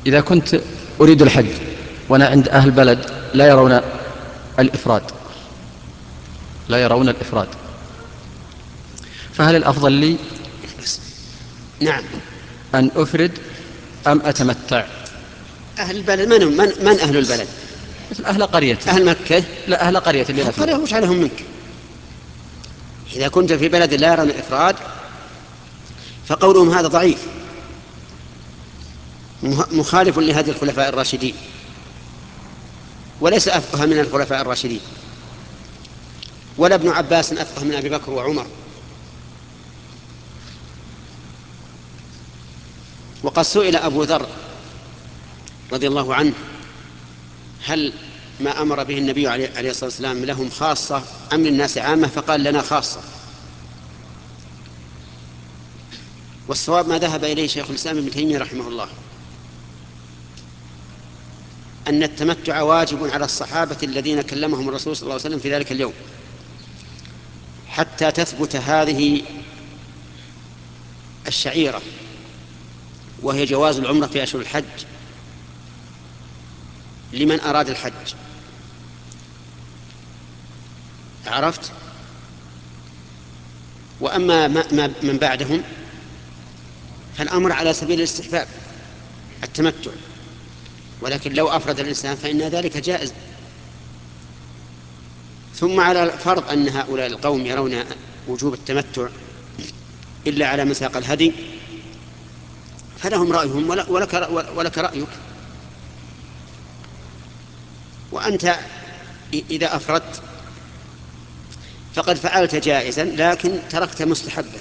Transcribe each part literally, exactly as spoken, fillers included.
إذا كنت أريد الحج وأنا عند أهل بلد لا يرون الإفراد لا يرون الإفراد فهل الأفضل لي نعم أن أفرد أم أتمتع؟ أهل البلد من, من, من أهل البلد؟ مثل أهل قرية. أهل مكة. لا، أهل قرية اللي قرية وش عليهم منك؟ إذا كنت في بلد لا يرون الإفراد فقولهم هذا ضعيف مخالف لهدي الخلفاء الراشدين، وليس أفقه من الخلفاء الراشدين، ولا ابن عباس أفقه من أبي بكر وعمر. وقد سئل أبو ذر رضي الله عنه هل ما أمر به النبي عليه الصلاة والسلام لهم خاصة أم للناس عامة؟ فقال لنا خاصة. والصواب ما ذهب إليه شيخ الإسلام ابن تيمية رحمه الله، أن التمتع واجب على الصحابة الذين كلمهم الرسول صلى الله عليه وسلم في ذلك اليوم حتى تثبت هذه الشعيرة، وهي جواز العمرة في أشهر الحج لمن أراد الحج. عرفت؟ وأما من بعدهم فالأمر على سبيل الاستحباب التمتع، ولكن لو أفرد الإنسان فإن ذلك جائز. ثم على الفرض أن هؤلاء القوم يرون وجوب التمتع إلا على مساق الهدي فلهم رأيهم ولك, ولك رأيك. وأنت إذا أفردت فقد فعلت جائزا لكن تركت مستحبا،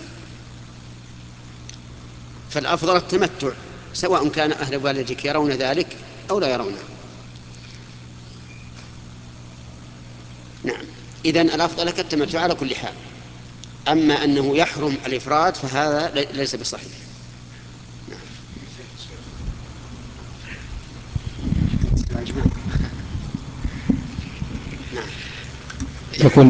فالأفضل التمتع سواء كان أهل بلدك يرون ذلك أو لا يرونه. نعم، إذن الأفضل لك التمتع على كل حال. أما أنه يحرم الإفراد فهذا ليس بصحيح. نعم. يكون